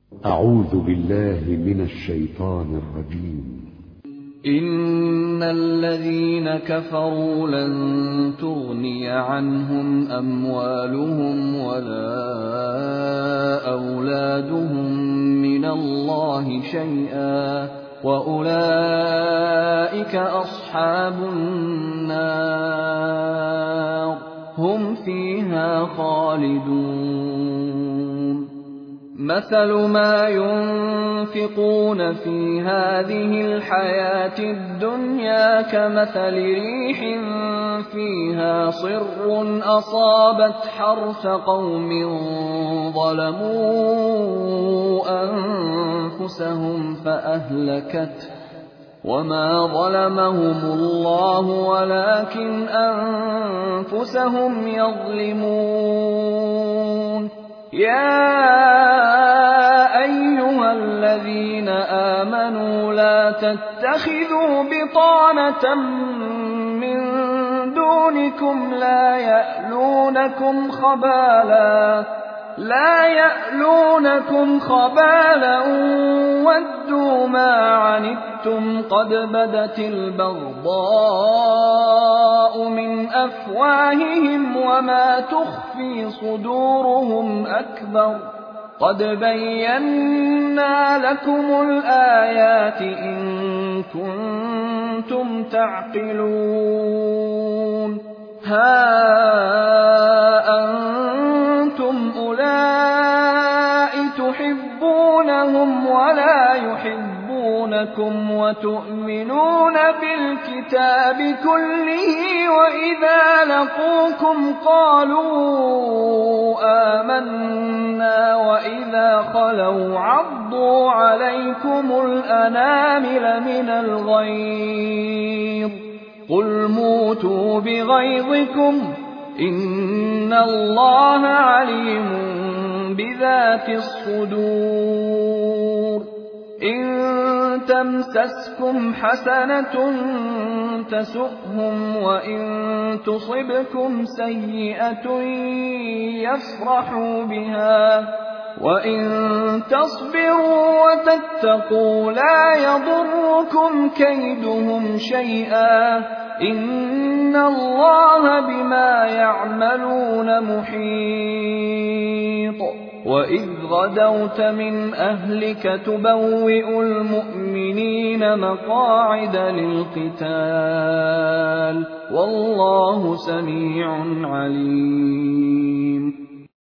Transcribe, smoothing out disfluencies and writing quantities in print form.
أعوذ بالله من الشيطان الرجيم. إن الذين كفروا لن تغني عنهم أموالهم ولا أولادهم من الله شيئا وأولئك أصحاب النار هم فيها خالدون. مثل ما ينفقون في هذه الحياة الدنيا كمثل ريح فيها صر أصابت حرث قوم ظلموا أنفسهم فأهلكته وما ظلمهم الله ولكن أنفسهم يظلمون. يا أيها الذين آمنوا لا تتخذوا بطانة من دونكم لا يألونكم خبالا ودوا ما عنتم قد بدت البغضاء من أفواههم وما تخفي صدورهم أكبر قد بينا لكم الآيات إن كنتم تعقلون. ها أنتم أولئك تحبونهم ولا يحبونكم وتؤمنون بالكتاب كله وإذا لقوكم قالوا آمنا وإذا خلوا عضوا عليكم الأنامل من الغيظ قل موتوا بغيظكم إن الله عليم بذات الصدور. إن تمسسكم حسنة تسؤهم وإن تصبكم سيئة يفرحوا بها وإن تصبروا وتتقوا لا يضركم كيدهم شيئا إن الله بما يعملون محيط. وإذ غدوت من أهلك تبوئ المؤمنين مقاعد للقتال والله سميع عليم.